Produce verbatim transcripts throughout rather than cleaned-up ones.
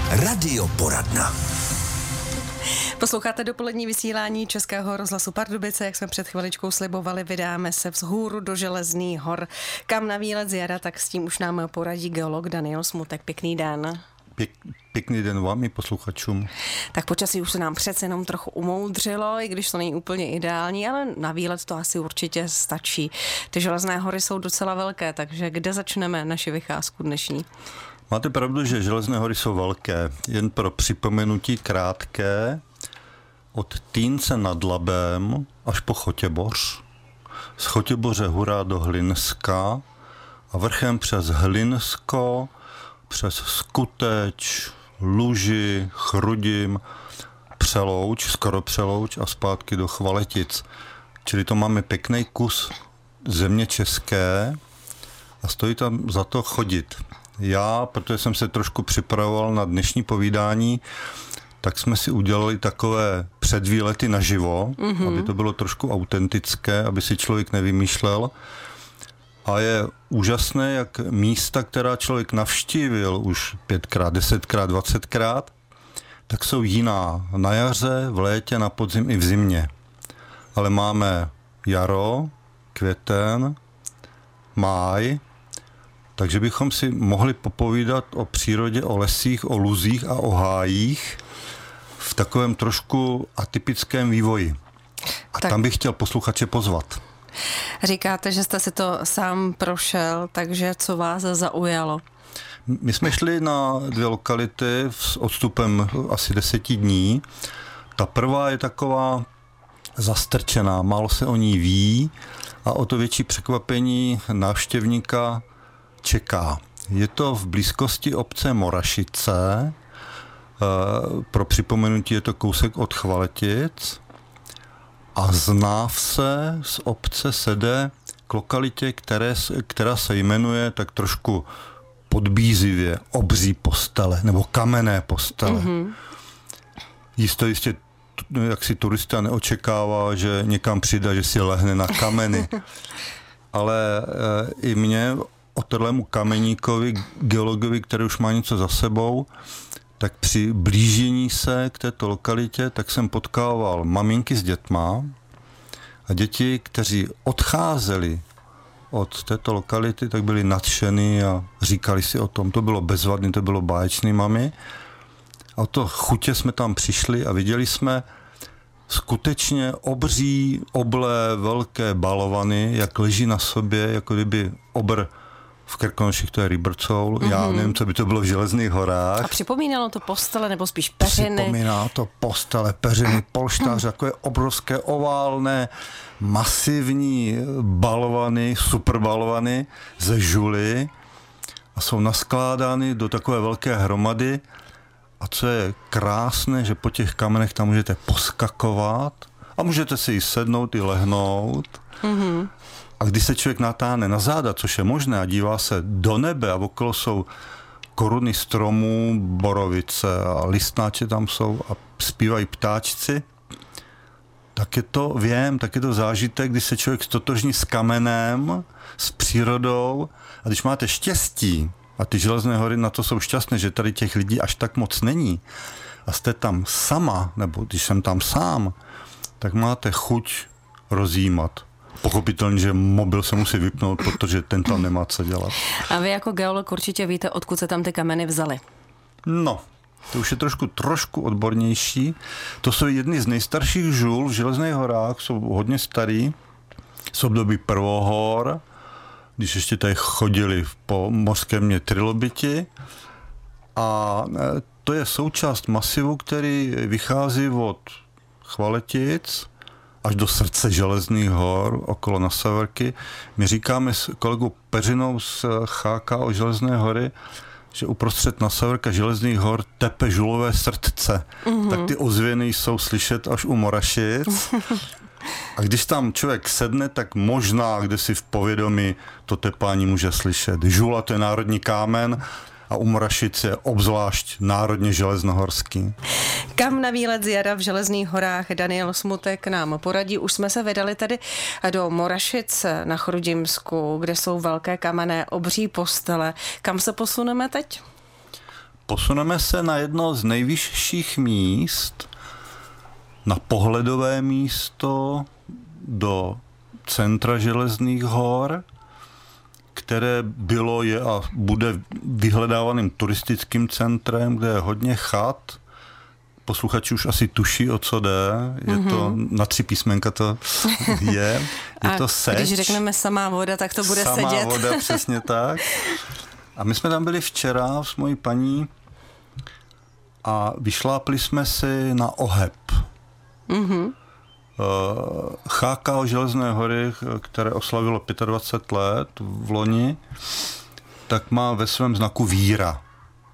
Radioporadna. Posloucháte dopolední vysílání Českého rozhlasu Pardubice, jak jsme před chviličkou slibovali, vydáme se vzhůru do Železných hor. Kam na výlet zjara, tak s tím už nám poradí geolog Daniel Smutek. Pěkný den. Pěk, pěkný den vám i posluchačům. Tak počasí už se nám přece jenom trochu umoudřilo, i když to není úplně ideální, ale na výlet to asi určitě stačí. Ty Železné hory jsou docela velké, takže kde začneme naši vycházku dnešní? Máte pravdu, že Železné hory jsou velké. Jen pro připomenutí krátké, od Týnce nad Labem až po Chotěboř. Z Chotěboře hurá do Hlinska a vrchem přes Hlinsko, přes Skuteč, Luži, Chrudim, Přelouč, skoro Přelouč a zpátky do Chvaletic. Čili to máme pěkný kus země české a stojí tam za to chodit. Já, protože jsem se trošku připravoval na dnešní povídání, tak jsme si udělali takové předvýlety naživo, mm-hmm. aby to bylo trošku autentické, aby si člověk nevymýšlel. A je úžasné, jak místa, která člověk navštívil už pětkrát, desetkrát, dvacetkrát, tak jsou jiná. Na jaře, v létě, na podzim i v zimě. Ale máme jaro, květen, máj, takže bychom si mohli popovídat o přírodě, o lesích, o luzích a o hájích v takovém trošku atypickém vývoji. A tak tam bych chtěl posluchače pozvat. Říkáte, že jste si to sám prošel, takže co vás zaujalo? My jsme šli na dvě lokality s odstupem asi deseti dní. Ta prvá je taková zastrčená, málo se o ní ví a o to větší překvapení návštěvníka čeká. Je to v blízkosti obce Morašice, pro připomenutí je to kousek od Chvaletic a z Návse z obce se jde k lokalitě, které, která se jmenuje tak trošku podbízivě Obří postele nebo Kamenné postele. Mm-hmm. Jistě, jistě, jak si turista neočekává, že někam přijde, že si lehne na kameny. Ale e, i mě otrlému kameníkovi, geologovi, který už má něco za sebou, tak při blížení se k této lokalitě, tak jsem potkával maminky s dětma a děti, kteří odcházeli od této lokality, tak byli nadšený a říkali si o tom. To bylo bezvadný, to bylo báječný, mami. A o to chutě jsme tam přišli a viděli jsme skutečně obří, oblé, velké balovany, jak leží na sobě, jako kdyby obr v Krkonoších, to je Rybrcoul. Mm-hmm. Já nevím, co by to bylo v Železných horách. A připomínalo to postele nebo spíš peřiny? Připomíná to postele, peřiny, polštář, jako je obrovské oválné, masivní balovany, super balovany ze žuly a jsou naskládány do takové velké hromady. A co je krásné, že po těch kamenech tam můžete poskakovat a můžete si i sednout, i lehnout. Mm-hmm. A když se člověk natáhne na záda, což je možné, a dívá se do nebe a okolo jsou koruny stromů, borovice a listnáče tam jsou a zpívají ptáčci, tak je to věm, tak je to zážitek, když se člověk stotožní s kamenem, s přírodou a když máte štěstí, a ty Železné hory na to jsou šťastné, že tady těch lidí až tak moc není a jste tam sama, nebo když jsem tam sám, tak máte chuť rozjímat. Pochopitelně, že mobil se musí vypnout, protože ten tam nemá co dělat. A vy jako geolog určitě víte, odkud se tam ty kameny vzaly. No, to už je trošku, trošku odbornější. To jsou jedny z nejstarších žul v Železných horách, jsou hodně starý, z období prvohor, když ještě tady chodili po mořském mě trilobiti. A to je součást masivu, který vychází od Chvaletic až do srdce Železných hor, okolo na Severky. My říkáme s kolegou Peřinou z H K o Železné hory, že uprostřed na Severka Železných hor tepe žulové srdce. Mm-hmm. Tak ty ozvěny jsou slyšet až u Morašic. A když tam člověk sedne, tak možná, kde si v povědomí to tepání může slyšet. Žula, to je národní kámen a u Morašic je obzvlášť národně železnohorský. Kam na výlet z jara v Železných horách Daniel Smutek nám poradí. Už jsme se vydali tady do Morašic na Chrudimsku, kde jsou velké kamenné obří postele. Kam se posuneme teď? posuneme se na jedno z nejvyšších míst, na pohledové místo do centra Železných hor, které bylo, je a bude vyhledávaným turistickým centrem, kde je hodně chat. Posluchači už asi tuší, o co jde. Je mm-hmm. to na tři písmenka to je. Je a to Seč. Když řekneme samá voda, tak to bude samá sedět. Samá voda, přesně tak. A my jsme tam byli včera s mojí paní a vyšlápli jsme si na Oheb. Mm-hmm. Chá ká ó Železné hory, které oslavilo dvacet pět let v loni, tak má ve svém znaku víra.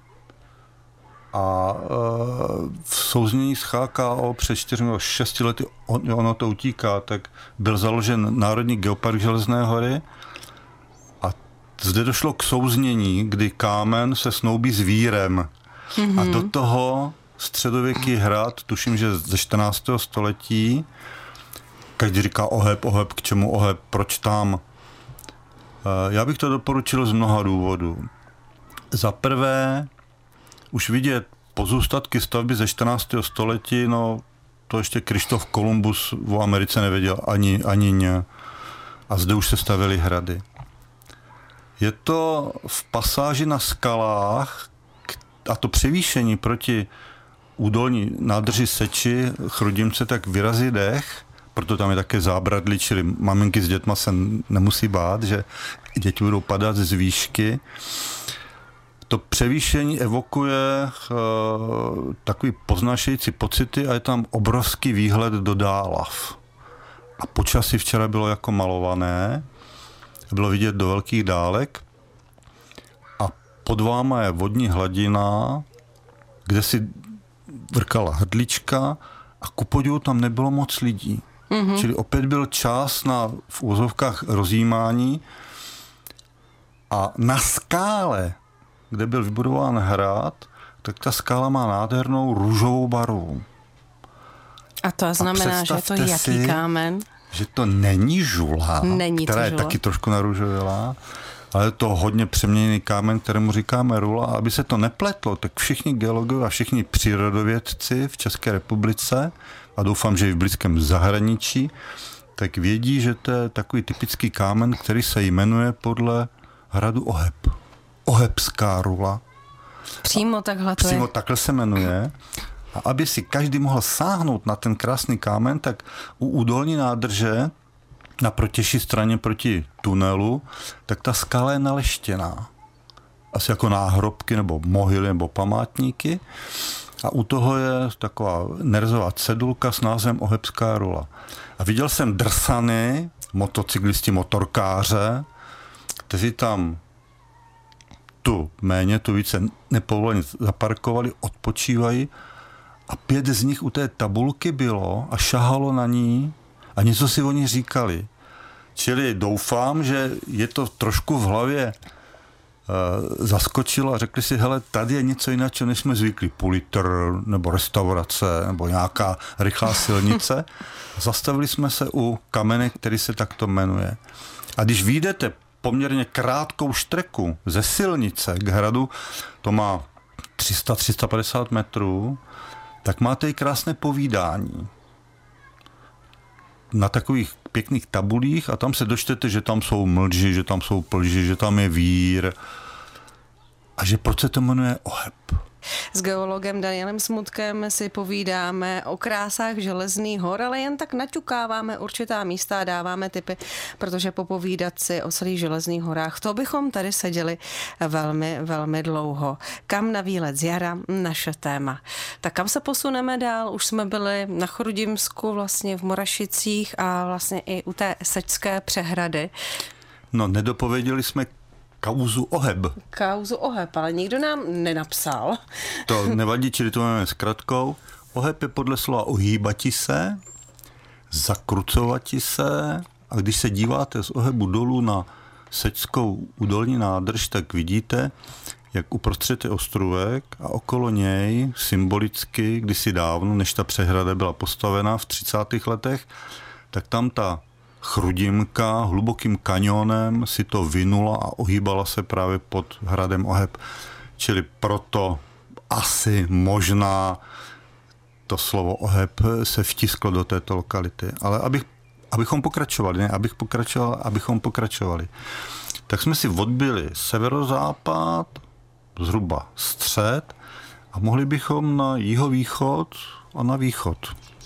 A v souznění s Chá ká ó před čtyřmi nebo šesti lety, ono to utíká, tak byl založen Národní geopark Železné hory a zde došlo k souznění, kdy kámen se snoubí s vírem. Mm-hmm. A do toho středověký hrad, tuším, že ze čtrnáctého století, každý říká Oheb, Oheb, k čemu Oheb, proč tam? Já bych to doporučil z mnoha důvodů. Za prvé, už vidět pozůstatky stavby ze čtrnáctého století, no to ještě Krištof Kolumbus v Americe nevěděl ani, ani ně. A zde už se stavěly hrady. Je to v pasáži na skalách a to převýšení proti údolní nádrži Seči, Chrudimce, tak vyrazí dech, proto tam je také zábradlí, čili maminky s dětma se nemusí bát, že děti budou padat z výšky. To převýšení evokuje uh, takový poznášející pocity a je tam obrovský výhled do Dálav. A počasí včera bylo jako malované, bylo vidět do velkých dálek a pod váma je vodní hladina, kde si vrkala hrdlička a ku podivu tam nebylo moc lidí. Mm-hmm. Čili opět byl čas na v úzovkách rozjímání a na skále, kde byl vybudován hrad, tak ta skála má nádhernou růžovou barvu. A to znamená, a že to je jaký si, kámen? Že to není žula, není která je žula. taky trošku narůžovělá, ale je to hodně přeměněný kámen, kterému říkáme rula. A aby se to nepletlo, tak všichni geologové a všichni přírodovědci v České republice, a doufám, že i v blízkém zahraničí, tak vědí, že to je takový typický kámen, který se jmenuje podle hradu Oheb. Ohebská rula. Přímo takhle to Přímo je. takhle se jmenuje. A aby si každý mohl sáhnout na ten krásný kámen, tak u údolní nádrže na protější straně proti tunelu, tak ta skala je naleštěná. Asi jako náhrobky nebo mohyly nebo památníky. A u toho je taková nerezová cedulka s názvem Ohebská rula. A viděl jsem drsany, motocyklisti, motorkáře, kteří tam tu méně, tu více nepovoleně zaparkovali, odpočívají a pět z nich u té tabulky bylo a šahalo na ní a něco si oni říkali. Čili doufám, že je to trošku v hlavě uh, zaskočilo a řekli si, hele, tady je něco jiného, než jsme zvyklí. Půl litr, nebo restaurace, nebo nějaká rychlá silnice. Zastavili jsme se u kamene, který se takto jmenuje. A když vyjdete poměrně krátkou štreku ze silnice k hradu, to má tři sta až tři sta padesát metrů, tak máte i krásné povídání. Na takových pěkných tabulích a tam se dočtete, že tam jsou mlži, že tam jsou plži, že tam je vír a že proč se to jmenuje Oheb. S geologem Danielem Smutkem si povídáme o krásách Železných hor, ale jen tak naťukáváme určitá místa a dáváme tipy, protože popovídat si o celých Železných horách, to bychom tady seděli velmi, velmi dlouho. Kam na výlet z jara? Naše téma. Tak kam se posuneme dál? Už jsme byli na Chrudimsku, vlastně v Morašicích a vlastně i u té Sečské přehrady. No, nedopověděli jsme kauzu Oheb. Kauzu Oheb, ale nikdo nám nenapsal. To nevadí, čili to máme zkratkou. Oheb je podle slova ohýbati se, zakrucovati se a když se díváte z Ohebu dolů na Sečskou údolní nádrž, tak vidíte, jak uprostřed je ostrůvek a okolo něj symbolicky, kdysi dávno, než ta přehrada byla postavena v třicátých letech, tak tam ta Chrudimka hlubokým kanionem si to vinula a ohýbala se právě pod hradem Oheb. Čili proto asi možná to slovo Oheb se vtisklo do této lokality. Ale abych, abychom pokračovali, ne, abych pokračoval, abychom pokračovali. Tak jsme si odbyli severozápad, zhruba střed a mohli bychom na jihovýchod a na východ.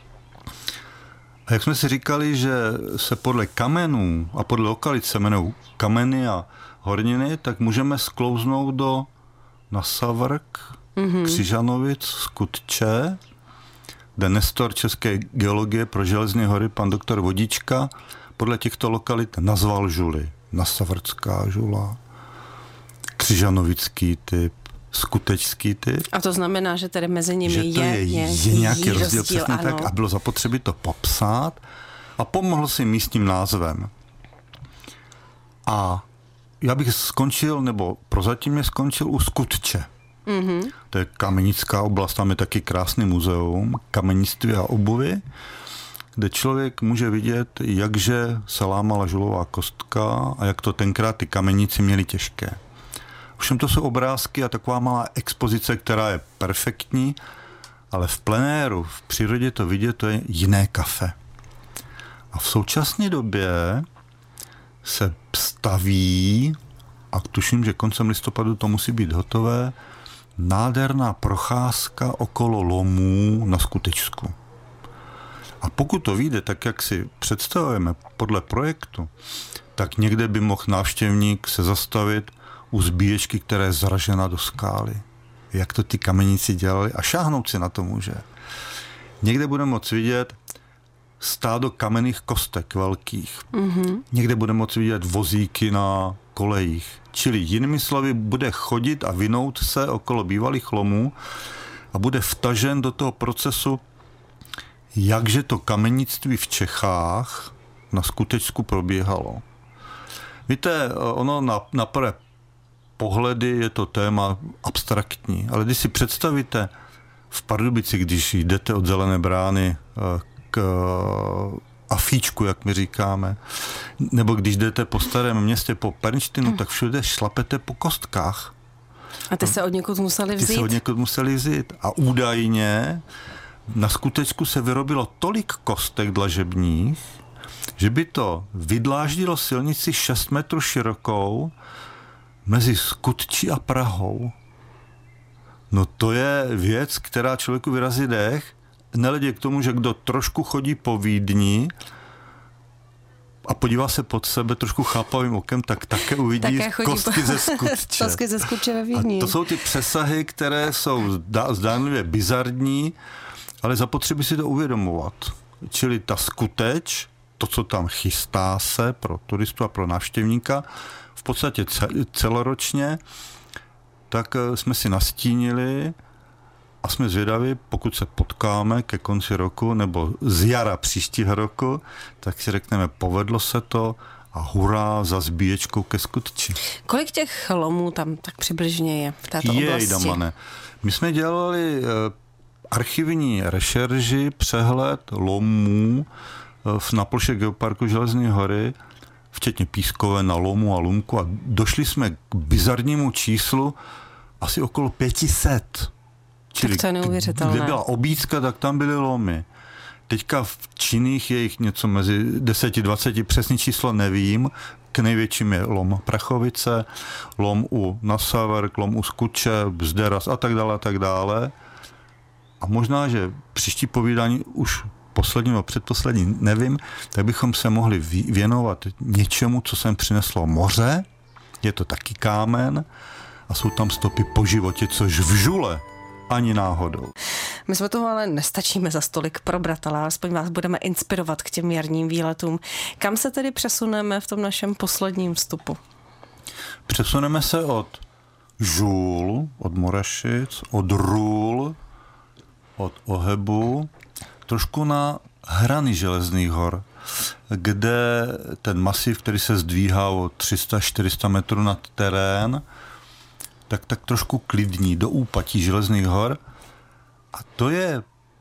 A jak jsme si říkali, že se podle kamenů a podle lokalit se jmenují kameny a horniny, tak můžeme sklouznout do Nasavrk, mm-hmm. Křižanovic, Skutče, kde nestor české geologie pro Železné hory, pan doktor Vodička, podle těchto lokalit nazval žuly. Nasavrtská žula, křižanovický typ, skutečský typ. A to znamená, že tady mezi nimi že to je, je, je, je nějaký rozdíl, rozdíl přesně tak, a bylo zapotřebí to popsat a pomohl si místním názvem. A já bych skončil, nebo prozatím je skončil u Skutče. Mm-hmm. To je kamenická oblast, tam je taky krásný muzeum kamenictví a obuvy, kde člověk může vidět, jakže se lámala žulová kostka a jak to tenkrát ty kamenici měli těžké. Všem to jsou obrázky a taková malá expozice, která je perfektní, ale v plenéru, v přírodě to vidět, to je jiné kafe. A v současné době se staví, a tuším, že koncem listopadu to musí být hotové, nádherná procházka okolo lomů na Skutečsku. A pokud to vyjde tak, jak si představujeme podle projektu, tak někde by mohl návštěvník se zastavit u zbíječky, která je zražena do skály. Jak to ty kamenici dělali a šáhnout si na to může. Někde bude moct vidět stádo kamenných kostek velkých. Mm-hmm. Někde bude moct vidět vozíky na kolejích. Čili jinými slovy bude chodit a vinout se okolo bývalých lomů a bude vtažen do toho procesu, jakže to kamenictví v Čechách na Skutečsku probíhalo. Víte, ono na, na prvé pohledy je to téma abstraktní, ale když si představíte v Pardubici, když jdete od Zelené brány k Afíčku, jak my říkáme, nebo když jdete po Starém městě, po Pernštinu, tak všude šlapete po kostkách. A ty se od někud museli vzít? Ty se od někud museli vzít. A údajně na Skutečku se vyrobilo tolik kostek dlažebních, že by to vydláždilo silnici šest metrů širokou mezi Skutčí a Prahou. No to je věc, která člověku vyrazí dech, nehledě k tomu, že kdo trošku chodí po Vídni a podívá se pod sebe trošku chápavým okem, tak také uvidí také kostky po... ze Skutče. Kostky ze Skutče ve Vídni. A to jsou ty přesahy, které jsou zdá, zdánlivě bizarní, ale zapotřebí si to uvědomovat. Čili ta Skuteč, to, co tam chystá se pro turistu a pro návštěvníka, v podstatě celoročně, tak jsme si nastínili a jsme zvědaví, pokud se potkáme ke konci roku nebo z jara příštího roku, tak si řekneme, povedlo se to a hurá za zbíječkou ke Skutči. Kolik těch lomů tam tak přibližně je v této je, oblasti? Damane. My jsme dělali archivní rešerži, přehled lomů na ploše Geoparku Železné hory, včetně Pískové, na Lomu a Lumku, a došli jsme k bizarnímu číslu asi okolo pět set. Čili tak to je neuvěřitelné. Kde byla obídka, tak tam byly lomy. Teďka v činných je jich něco mezi deset dvacet, přesný číslo nevím. K největším je lom Prachovice, lom u Nasavrk, lom u Skutče, Bzderas a tak dále a tak dále. A možná, že příští povídání už poslední nebo předposlední, nevím, tak bychom se mohli věnovat něčemu, co sem přineslo moře. Je to taky kámen a jsou tam stopy po životě, což v žule ani náhodou. My jsme toho ale nestačíme za stolik probrat, ale alespoň vás budeme inspirovat k těm jarním výletům. Kam se tedy přesuneme v tom našem posledním vstupu? Přesuneme se od žul, od Morašic, od růl, od Ohebu, trošku na hrany Železných hor, kde ten masiv, který se zdvíhá o tři sta čtyři sta metrů nad terén, tak, tak trošku klidní do úpatí Železných hor. A to je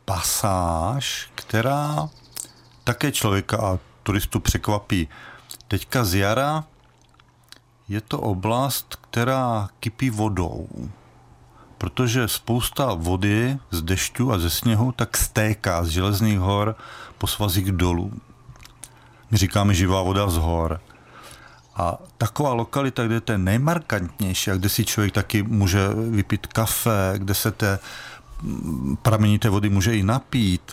pasáž, která také člověka a turistu překvapí. Teďka z jara je to oblast, která kypí vodou. protože spousta vody z dešťu a ze sněhu tak stéká z Železných hor po svazích dolů. My říkáme živá voda z hor. A taková lokalita, kde to je nejmarkantnější a kde si člověk taky může vypít kafe, kde se té pramenité vody může i napít,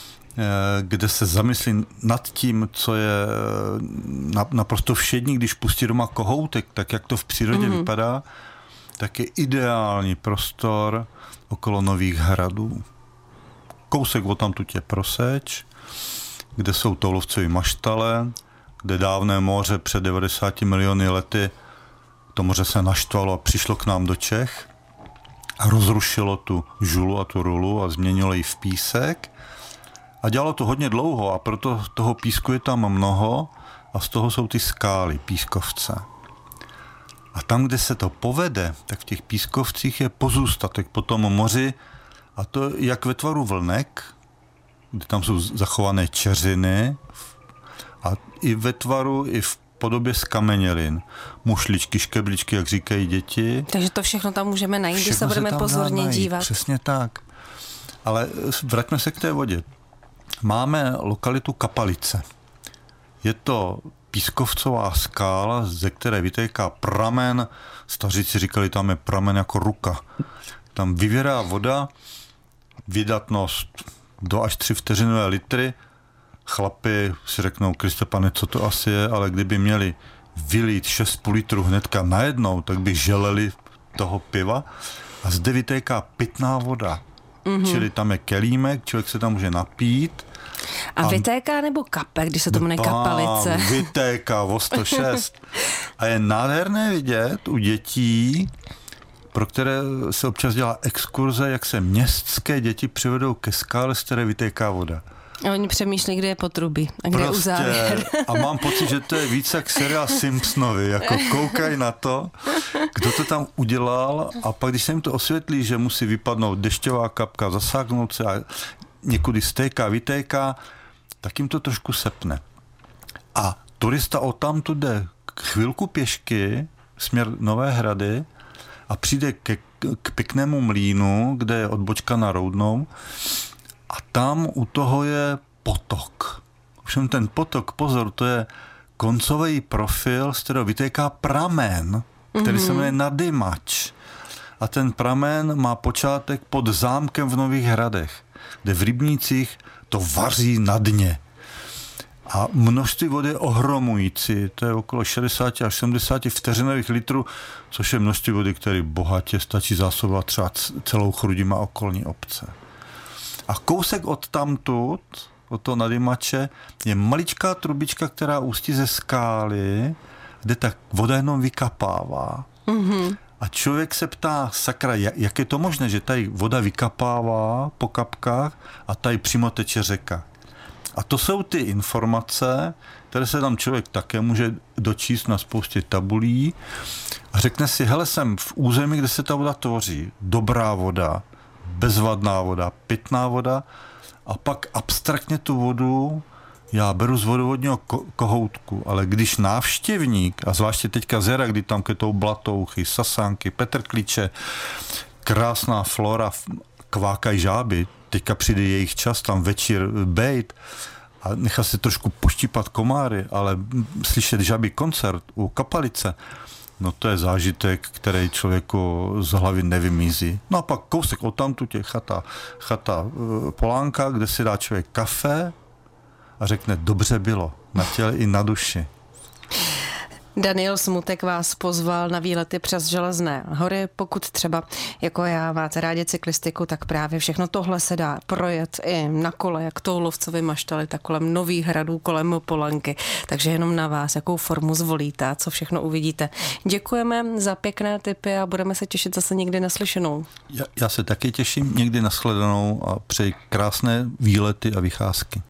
kde se zamyslí nad tím, co je naprosto všední, když pustí doma kohoutek, tak jak to v přírodě mm-hmm. vypadá, tak je ideální prostor okolo Nových hradů. Kousek odtamtud je Proseč, kde jsou toulovcovy maštale, kde dávné moře před devadesáti miliony lety, to moře se naštvalo a přišlo k nám do Čech a rozrušilo tu žulu a tu rulu a změnilo ji v písek. A dělalo to hodně dlouho a proto toho písku je tam mnoho a z toho jsou ty skály, pískovce. A tam, kde se to povede, tak v těch pískovcích je pozůstatek po tom moři a to jak ve tvaru vlnek, kde tam jsou zachované čeřiny a i ve tvaru, i v podobě skamenělin. Mušličky, škebličky, jak říkají děti. Takže to všechno tam můžeme najít, když se budeme se pozorně najít, dívat. Přesně tak. Ale vraťme se k té vodě. Máme lokalitu Kapalice. Je to pískovcová skála, ze které vytéká pramen. Staříci říkali, tam je pramen jako ruka. Tam vyvěrá voda, vydatnost do až tři vteřinové litry. Chlapi si řeknou, Kriste pane, co to asi je, ale kdyby měli vylít šest půl litru hnedka najednou, tak by želeli toho piva. A zde vytéká pitná voda. Mm-hmm. Čili tam je kelímek, člověk se tam může napít. A, a vytéká nebo kape, když se to jmenuje Kapalice? Vytéká o sto šest. A je nádherné vidět u dětí, pro které se občas dělá exkurze, jak se městské děti přivedou ke skále, z které vytéká voda. A oni přemýšlí, kde je potrubí a kde prostě, je uzávěr. A mám pocit, že to je víc jak seriál Simpsonovi, jako koukají na to, kdo to tam udělal a pak, když se jim to osvětlí, že musí vypadnout dešťová kapka, zasáknout se a někudy stéká, vytéká, tak jim to trošku sepne. A turista odtamtud jde chvilku pěšky, směr Nové Hrady a přijde ke, k pěknému mlýnu, kde je odbočka na Roudnou a tam u toho je potok. Všem ten potok, pozor, to je koncový profil, z kterého vytéká pramen, který mm-hmm. se jmenuje Nadymač. A ten pramen má počátek pod zámkem v Nových Hradech, kde v rybnících to vaří na dně. A množství vody je ohromující, to je okolo šedesát až sedmdesát vteřinových litrů, což je množství vody, které bohatě stačí zásobovat třeba celou Chrudimi a okolní obce. A kousek od tamtud, od toho Nadymače, je maličká trubička, která ústí ze skály, kde ta voda jenom vykapává. Mm-hmm. A člověk se ptá, sakra, jak je to možné, že tady voda vykapává po kapkách a tady přímo teče řeka. A to jsou ty informace, které se tam člověk také může dočíst na spoustě tabulí a řekne si, hele, jsem v území, kde se ta voda tvoří. Dobrá voda, bezvadná voda, pitná voda a pak abstraktně tu vodu já beru z vodovodního ko- kohoutku, ale když návštěvník, a zvláště teďka z jara, kdy tam ketou blatouchy, sasánky, petrklíče, krásná flora, kvákají žáby, teďka přijde jejich čas tam večer bejt a nechá se trošku poštípat komáry, ale slyšet žáby koncert u Kapalice, no to je zážitek, který člověku z hlavy nevymizí. No a pak kousek odtamtud je chata, chata Polánka, kde si dá člověk kafe a řekne, dobře bylo, na těle i na duši. Daniel Smutek vás pozval na výlety přes Železné hory. Pokud třeba jako já máte rádi cyklistiku, tak právě všechno tohle se dá projet i na kole, jak toulovcovi maštali, tak kolem Nových Hradů, kolem Polanky. Takže jenom na vás, jakou formu zvolíte a co všechno uvidíte. Děkujeme za pěkné tipy a budeme se těšit zase někdy naslyšenou. Já, já se taky těším někdy na shledanou a přeji krásné výlety a vycházky.